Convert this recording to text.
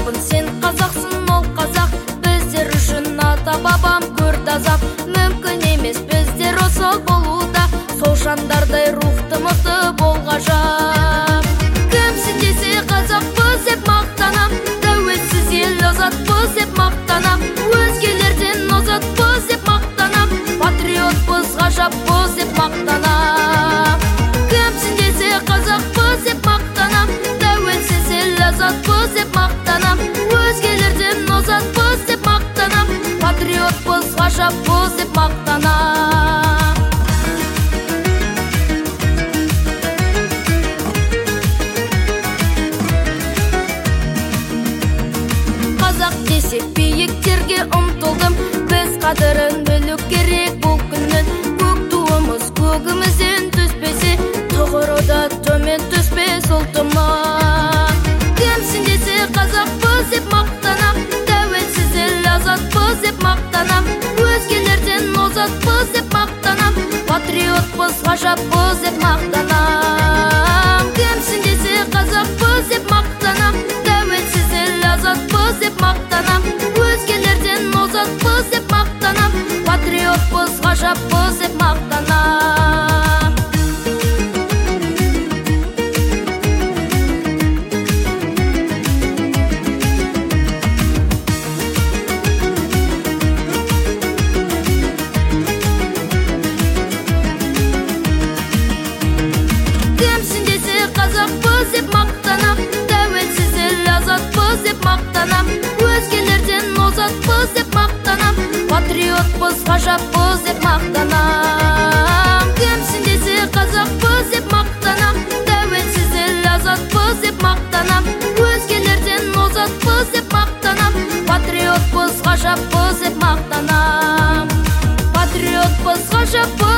қазақпын, сен қазақсың, ол қазақ. Біздер үшін ата-бабам көрді азап. Мүмкін емес біздер осал болуда, сол жандардай рухты мықты бол ғажап. Кімсің десе қазақпыз деп мақтанам, тәуелсіз ел азатпыз деп мақтанам. Өзгелерден озатпыз деп мақтанам, патриотпыз ғажаппыз деп мақтанам. Кімсің десе қазақпыз деп мақтанам, тәуелсіз ел азатпыз деп мақтанам. Өзгелерден озатпыз деп мақтанам, патриотпыз ғажаппыз деп мақтанам. Қазақ десек биіктерге ұмтылдым, біз қадірін білу керек бұл күннің. Көк туымыз көгімізден түспесе, тұғыры да төмен түспес ұлтыма. Кімсің десе қазақпыз деп мақтанам, тәуелсіз ел азатпыз деп мақтанам. Өзгелерден озатпыз деп мақтанам, патриотпыз ғажаппыз деп мақтанам. Кімсің десе қазақпыз деп мақтанам, тәуелсіз ел азатпыз деп мақтанам. Өзгелерден озатпыз деп мақтанам, патриотпыз ғажаппыз деп мақтанам. Кімсің десе қазақпыз деп мақтанам, тәуелсіз ел азатпыз деп мақтанам. Өзгелерден озатпыз деп мақтанам, патриотпыз ғажаппыз деп мақтанам. Кімсің десе қазақпыз деп мақтанам, тәуелсіз ел азатпыз деп мақтанам. Өзгелерден озатпыз деп мақтанам, патриотпыз ғажаппыз деп мақтанам. Патриотпыз ғажаппыз